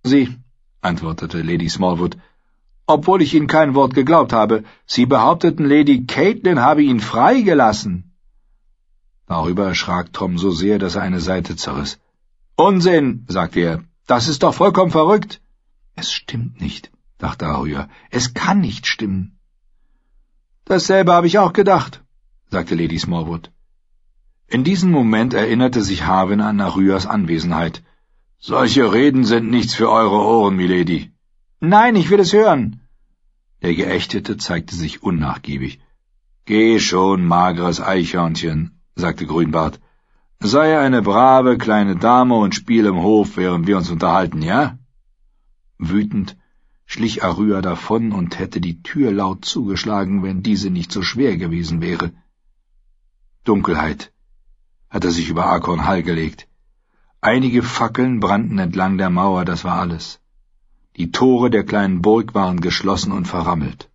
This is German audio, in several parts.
Sie, antwortete Lady Smallwood, obwohl ich Ihnen kein Wort geglaubt habe. Sie behaupteten, Lady Caitlin habe ihn freigelassen. Darüber erschrak Tom so sehr, dass er eine Seite zerriss. »Unsinn«, sagte er, »das ist doch vollkommen verrückt.« »Es stimmt nicht«, dachte Arya, »es kann nicht stimmen.« »Dasselbe habe ich auch gedacht«, sagte Lady Smallwood. In diesem Moment erinnerte sich Harwin an Aryas Anwesenheit. »Solche Reden sind nichts für eure Ohren, Milady.« »Nein, ich will es hören.« Der Geächtete zeigte sich unnachgiebig. »Geh schon, mageres Eichhörnchen«, sagte Grünbart. »Sei eine brave kleine Dame und spiel im Hof, während wir uns unterhalten, ja?« Wütend schlich Arya davon und hätte die Tür laut zugeschlagen, wenn diese nicht so schwer gewesen wäre. Dunkelheit hatte sich über Acorn Hall gelegt. Einige Fackeln brannten entlang der Mauer, das war alles. Die Tore der kleinen Burg waren geschlossen und verrammelt.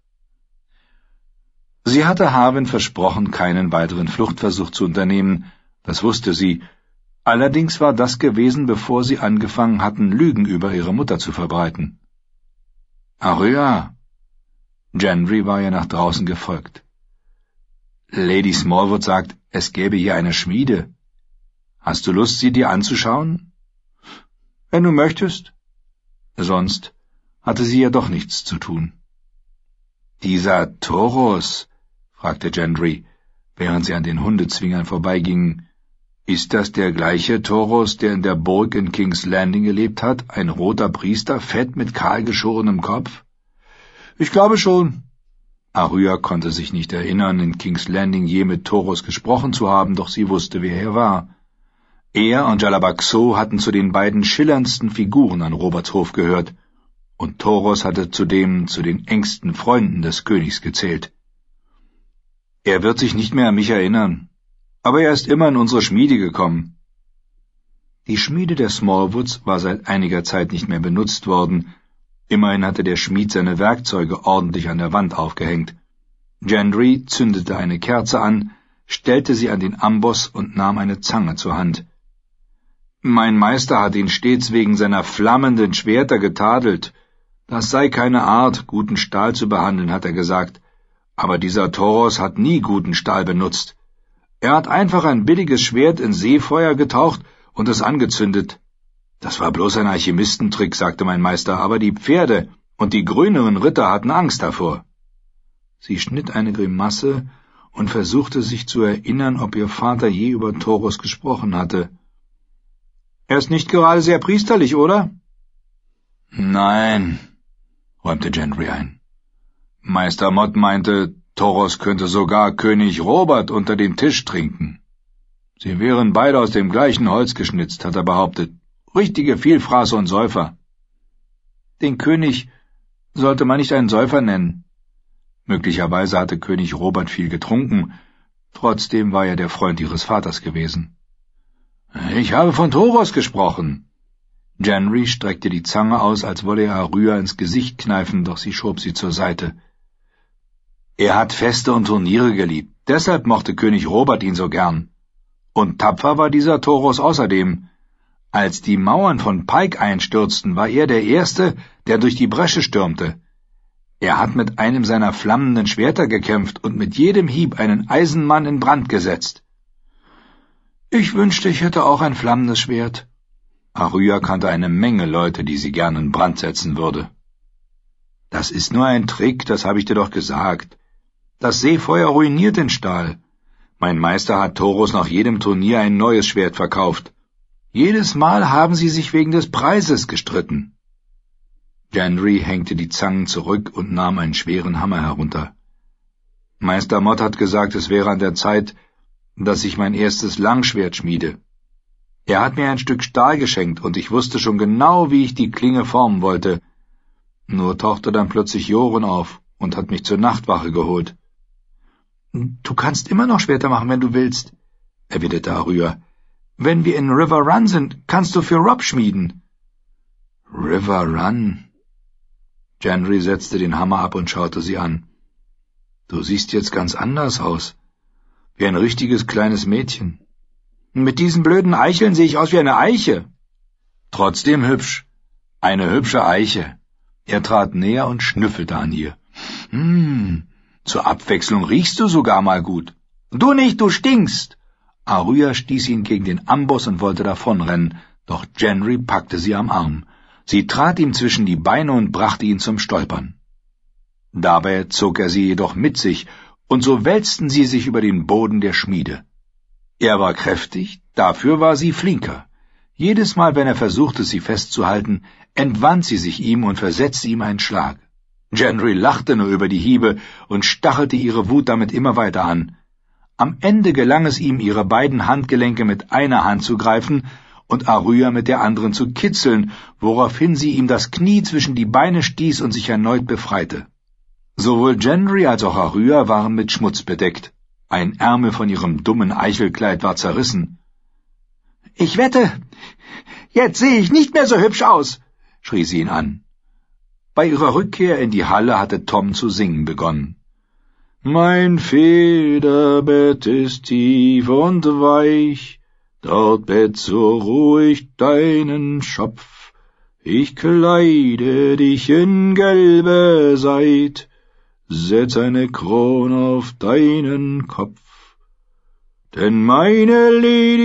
Sie hatte Harwin versprochen, keinen weiteren Fluchtversuch zu unternehmen, das wusste sie. Allerdings war das gewesen, bevor sie angefangen hatten, Lügen über ihre Mutter zu verbreiten. »Arya!« Gendry war ihr nach draußen gefolgt. »Lady Smallwood sagt, es gäbe hier eine Schmiede. Hast du Lust, sie dir anzuschauen?« »Wenn du möchtest.« Sonst hatte sie ja doch nichts zu tun. »Dieser Toros«, fragte Gendry, während sie an den Hundezwingern vorbeigingen, »ist das der gleiche Toros, der in der Burg in King's Landing gelebt hat, ein roter Priester, fett mit kahlgeschorenem Kopf?« »Ich glaube schon.« Arya konnte sich nicht erinnern, in King's Landing je mit Toros gesprochen zu haben, doch sie wusste, wer er war. Er und Jalabaxo hatten zu den beiden schillerndsten Figuren an Roberts Hof gehört, und Toros hatte zudem zu den engsten Freunden des Königs gezählt. »Er wird sich nicht mehr an mich erinnern, aber er ist immer in unsere Schmiede gekommen.« Die Schmiede der Smallwoods war seit einiger Zeit nicht mehr benutzt worden. Immerhin hatte der Schmied seine Werkzeuge ordentlich an der Wand aufgehängt. Gendry zündete eine Kerze an, stellte sie an den Amboss und nahm eine Zange zur Hand. »Mein Meister hat ihn stets wegen seiner flammenden Schwerter getadelt. Das sei keine Art, guten Stahl zu behandeln, hat er gesagt. Aber dieser Toros hat nie guten Stahl benutzt. Er hat einfach ein billiges Schwert in Seefeuer getaucht und es angezündet. Das war bloß ein Alchemistentrick, sagte mein Meister, aber die Pferde und die grüneren Ritter hatten Angst davor.« Sie schnitt eine Grimasse und versuchte sich zu erinnern, ob ihr Vater je über Toros gesprochen hatte. »Er ist nicht gerade sehr priesterlich, oder?« »Nein«, räumte Gendry ein. »Meister Mott meinte, Toros könnte sogar König Robert unter den Tisch trinken. Sie wären beide aus dem gleichen Holz geschnitzt«, hat er behauptet. »Richtige Vielfraße und Säufer.« »Den König sollte man nicht einen Säufer nennen. Möglicherweise hatte König Robert viel getrunken, trotzdem war er der Freund ihres Vaters gewesen.« »Ich habe von Toros gesprochen.« Gendry streckte die Zange aus, als wolle er Arya ins Gesicht kneifen, doch sie schob sie zur Seite. »Er hat Feste und Turniere geliebt, deshalb mochte König Robert ihn so gern. Und tapfer war dieser Toros außerdem. Als die Mauern von Pike einstürzten, war er der Erste, der durch die Bresche stürmte. Er hat mit einem seiner flammenden Schwerter gekämpft und mit jedem Hieb einen Eisenmann in Brand gesetzt.« »Ich wünschte, ich hätte auch ein flammendes Schwert.« Arya kannte eine Menge Leute, die sie gern in Brand setzen würde. »Das ist nur ein Trick, das habe ich dir doch gesagt. Das Seefeuer ruiniert den Stahl. Mein Meister hat Toros nach jedem Turnier ein neues Schwert verkauft. Jedes Mal haben sie sich wegen des Preises gestritten.« Gendry hängte die Zangen zurück und nahm einen schweren Hammer herunter. »Meister Mott hat gesagt, es wäre an der Zeit, dass ich mein erstes Langschwert schmiede. Er hat mir ein Stück Stahl geschenkt, und ich wusste schon genau, wie ich die Klinge formen wollte. Nur tauchte dann plötzlich Joren auf und hat mich zur Nachtwache geholt.« »Du kannst immer noch Schwerter machen, wenn du willst«, erwiderte Arya. »Wenn wir in River Run sind, kannst du für Robb schmieden.« »River Run?« Gendry setzte den Hammer ab und schaute sie an. »Du siehst jetzt ganz anders aus. Wie ein richtiges kleines Mädchen. Mit diesen blöden Eicheln sehe ich aus wie eine Eiche.« »Trotzdem hübsch. Eine hübsche Eiche. Er trat näher und schnüffelte an ihr. Zur Abwechslung riechst du sogar mal gut. Du nicht, du stinkst! Aryeh stieß ihn gegen den Amboss und wollte davonrennen, doch Gendry packte sie am Arm. Sie trat ihm zwischen die Beine und brachte ihn zum Stolpern. Dabei zog er sie jedoch mit sich, und so wälzten sie sich über den Boden der Schmiede. Er war kräftig, dafür war sie flinker. Jedes Mal, wenn er versuchte, sie festzuhalten, entwand sie sich ihm und versetzte ihm einen Schlag. Gendry lachte nur über die Hiebe und stachelte ihre Wut damit immer weiter an. Am Ende gelang es ihm, ihre beiden Handgelenke mit einer Hand zu greifen und Aryeh mit der anderen zu kitzeln, woraufhin sie ihm das Knie zwischen die Beine stieß und sich erneut befreite. Sowohl Gendry als auch Aryeh waren mit Schmutz bedeckt. Ein Ärmel von ihrem dummen Eichelkleid war zerrissen. »Ich wette, jetzt sehe ich nicht mehr so hübsch aus«, schrie sie ihn an. Bei ihrer Rückkehr in die Halle hatte Tom zu singen begonnen. »Mein Federbett ist tief und weich, dort bett so ruhig deinen Schopf. Ich kleide dich in gelbe Seid, setz eine Krone auf deinen Kopf. Denn meine Lady